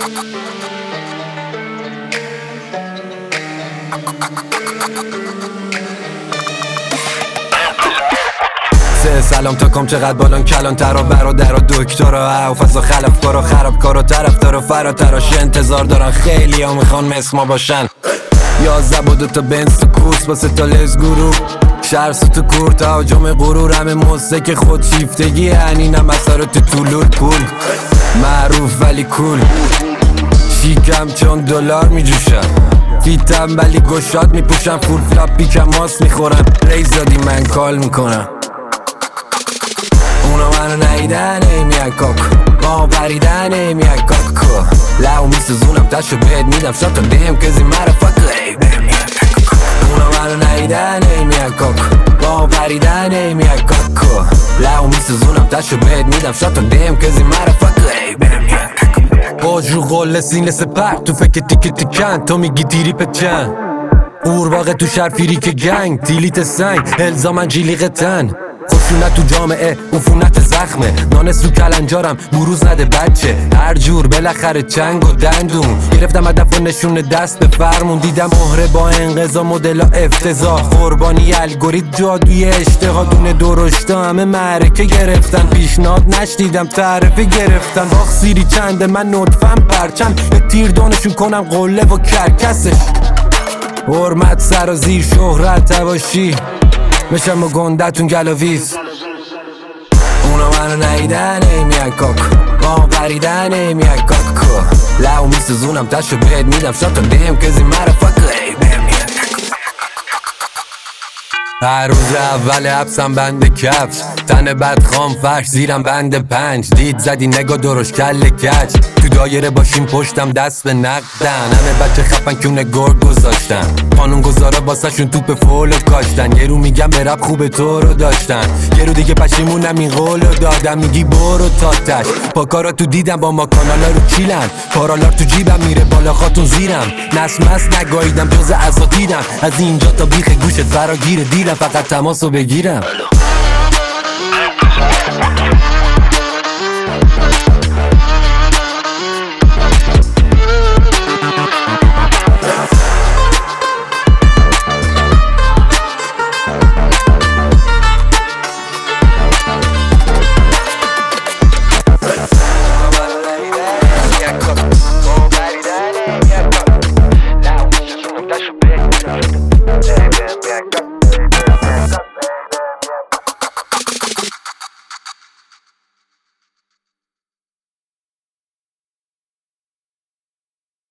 سلام تا کام چقدر بالان کلان تر و برادر و دکتر و فضا خلف کار و خراب کار و طرف دار و فراتراش انتظار دارن خیلی ها میخوان مثل ما باشن 11 با 2 تا بنز تو کورس با 3 تا لز گروه شهر تو کور تهاجم غرور همه موسیقی خود شیفتگی یعنی نه مسارت طولور پول معروف ولی کول شیکم چون دلار میجوشم فیتم ولی گشاد میپوشم فول فلاپ بیکم ماست میخورم ریز دادی من کال میکنم اونا منو نیدن میان کاکو ما پریدن میان کاکو لعو میسزونم تشو بهت میدم شاتا دیم کزی مرفاکو اونا منو نیدن میان کاکو ما پریدن میان کاکو لعو میسزونم تشو بهت میدم شاتا دیم کزی مرفاکو باج رو قول سینه سپر تو فکر تیک تیکن تو میگی دیری پچن قورباغه تو شرفیری که گنگ دیلیت سنگ الزامن جیلیق تن خشونت تو جامعه عفونت زخمه نانس تو کلنجارم بروز نده بچه هر جور بالاخره چنگ و دندون گرفتم هدف و نشون دست به فرمون دیدم مهره با انقضا مدلا افتضاح قربانی الگوریتم جادوی اشتها دونه درشتا همه معرکه گرفتن پیشنهاد نشنیدم تعرفه گرفتن باخ سیری چنده من نطفم پرچم به تیر دانشون کنم قله و کرکسش حرمت سر و زیر شهرت تباشی میشم و گندتون گلاویز اونا منو نیدن میان کاکو ما پریدن میان کاکو لعو میسزونم تشو بهت میدم شاتا دیم کزی مرفاکو هر روز اول حبسم بند کفش تن بدخام فرش زیرم بند 5 دید زدی نگاه درش کل کچ تو دایره باشیم پشتم دست به نقدن همه بچه خفن کونه گرد گذاشتن قانون گذارا باسشون توپ فولو کاشتن یه رو میگم به رب خوب تو رو داشتن یه رو دیگه پشیمونم این قولو دادم میگی برو تا تش پاکارا تو دیدم با ما کانالا رو چیلن پارالار تو جیبم میره بالا خاتون زیرم نسمس نگاهیدم جز اساتیدم از اینجا تا بیخ گوشت فراگیر دیلم فقط تماسو بگیرم